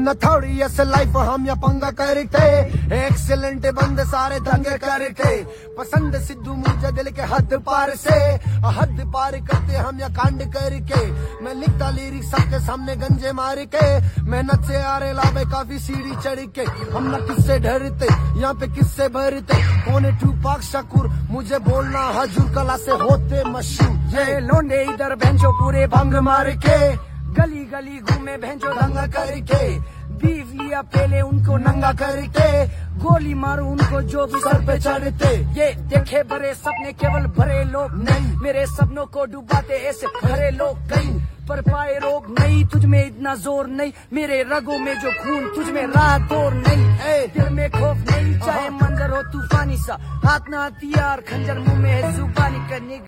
थोड़ी ऐसे लाइफ हम या पंगा करके एक्सीलेंट बंद सारे दंगे करके पसंद सिद्धू मुझे दिल के हद पार से हद पार करते हम या कांड करके मैं लिखता लिरिक्स सबके सामने गंजे मार के मेहनत से आ रहे लाभे काफी सीढ़ी चढ़ के हम ना किससे डरते यहाँ पे किससे भरते कौन टूपाक शकूर मुझे बोलना हजूर कला से होते मशहूर ये लोंडे इधर बेंचो पूरे भंग मार के गली गली घूमे भेंचो दंगा करके बीव लिया पहले उनको नंगा करके गोली मारू उनको जो भी सर पे चढ़ते ये देखे बड़े सपने केवल भरे लोग नहीं मेरे सपनों को डुबाते ऐसे भरे लोग कहीं पर पाए रोग नहीं तुझ में इतना जोर नहीं मेरे रगों में जो खून तुझ में रात और नहीं दिल में खौफ नहीं चाहे मंजर हो तूफानी सा हाथ ना हथियार खंजर मुंह में है जुबानी करने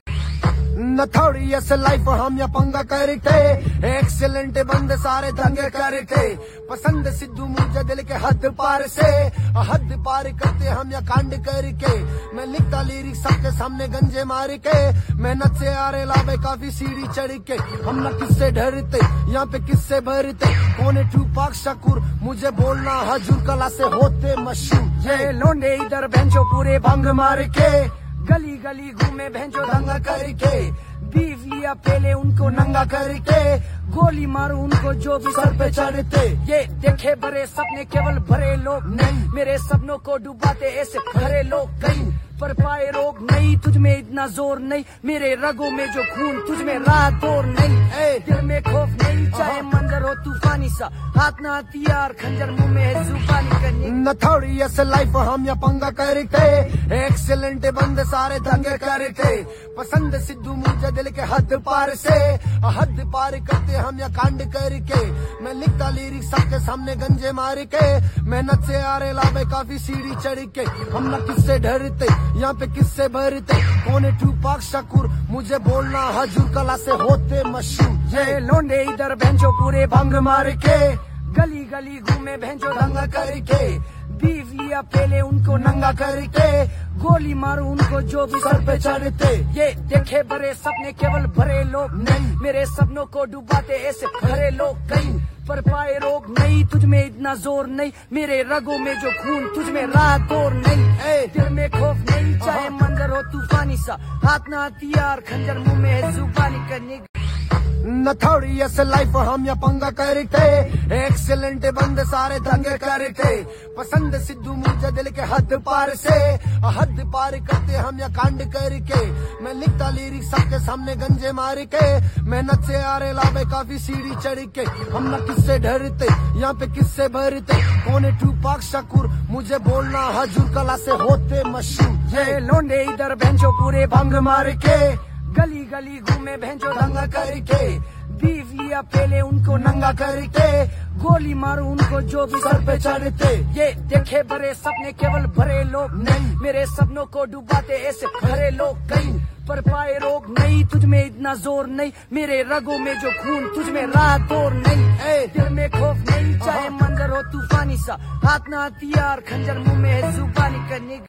न थोड़ी ऐसे लाइफ हम या पंगा करके एक्सीलेंट बंद सारे दंगे करके पसंद सिद्धू मुझे दिल के हद पार से हद पार करते हम या कांड करके मैं लिखता लिरिक्स सबके सामने गंजे मार के मेहनत से आ रहे लाभे काफी सीढ़ी चढ़ के हम ना किससे डरते यहाँ पे किससे भरते कौन टूपाक शकूर मुझे बोलना हजूर कला से होते मशहूर ये लोंडे इधर बेंचो पूरे भंग मार के गली गली घूमे भेंचो दंगा करके बीव लिया पहले उनको नंगा करके गोली मारू उनको जो भी सर पे चढ़ते ये देखे बड़े सपने केवल भरे लोग नहीं मेरे सपनों को डुबाते ऐसे भरे लोग कहीं पर पाए रोग नहीं तुझ में इतना जोर नहीं मेरे रगों में जो खून तुझ में रात और नहीं दिल में खौफ नहीं चाहे मंजर हो तूफानी सा हाथ ना हथियार खंजर मुंह में है जुबानी करने न थोड़ी ऐसे लाइफ हम या पंगा करके एक्सीलेंट बंद सारे दंगे करके पसंद सिद्धू मुझे दिल के हद पार से हद पार करते हम या कांड करके मैं लिखता लिरिक्स सबके सामने गंजे मार के मेहनत से आ रहे लाभे काफी सीढ़ी चढ़ के हम ना किससे डरते यहाँ पे किससे भरते कौन टूपाक शकूर मुझे बोलना हजूर कला से होते मशहूर ये लोंडे इधर बेंचो पूरे भंग मार के गली गली घूमे भेंचो दंगा करके बीव लिया पहले उनको नंगा करके गोली मारू उनको जो भी सर पे चढ़ते ये देखे बड़े सपने केवल भरे लोग नहीं मेरे सपनों को डुबाते ऐसे भरे लोग कहीं पर पाए रोग नहीं तुझ में इतना जोर नहीं मेरे रगों में जो खून तुझ में रात और नहीं दिल में खौफ नहीं चाहे मंजर हो तूफानी सा हाथ ना हथियार खंजर मुंह में है जुबानी करने न थोड़ी ऐसे लाइफ हम या पंगा करके एक्सीलेंट बंद सारे दंगे करके पसंद सिद्धू मुझे दिल के हद पार से हद पार करते हम या कांड करके मैं लिखता लिरिक्स सबके सामने गंजे मार के मेहनत से आ रहे लाभे काफी सीढ़ी चढ़ के हम ना किससे डरते यहाँ पे किससे भरते कौन टूपाक शकूर मुझे बोलना हजूर कला से होते मशहूर ये लोंडे इधर बेंचो पूरे भंग मार के गली गली घूमे भेंचो दंगा करके बीव लिया पहले उनको नंगा करके गोली मारू उनको जो भी सर पे चढ़ते ये देखे बड़े सपने केवल भरे लोग नहीं मेरे सपनों को डुबाते ऐसे भरे लोग कहीं पर पाए रोग नहीं तुझ में इतना जोर नहीं मेरे रगों में जो खून तुझ में रात और नहीं दिल में खौफ नहीं चाहे मंजर हो तूफानी सा हाथ ना हथियार खंजर मुंह में है जुबानी करने